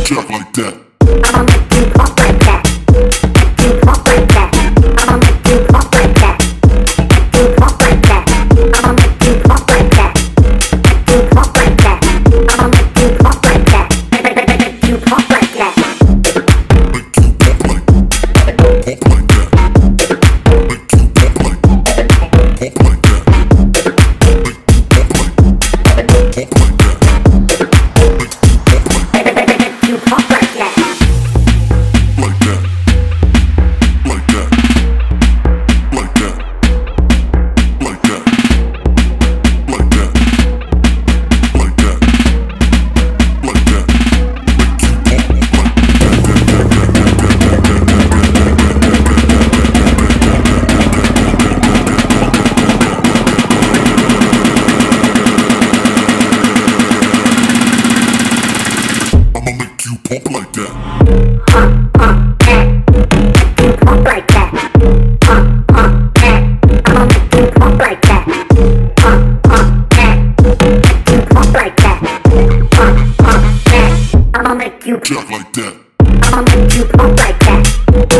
Jack like that. I'ma make you pop like that. You pop like that. I'ma make you pop like that. You pop like that. I'ma make you pop like that. You pop like that. I'ma make you pop like that. Make you pop like that. Make you pop like that. Make you pop like that. Make you pop like that. Make you pop like that. You pop like that. Like that. Like that. Like that. Like that. Like that. Like that. Like that. Make you pop I'ma make you pop like that. You pop like that. I'ma make you pop like that. You pop like that. I'ma make you. Jack like that. I'ma make you pop like that.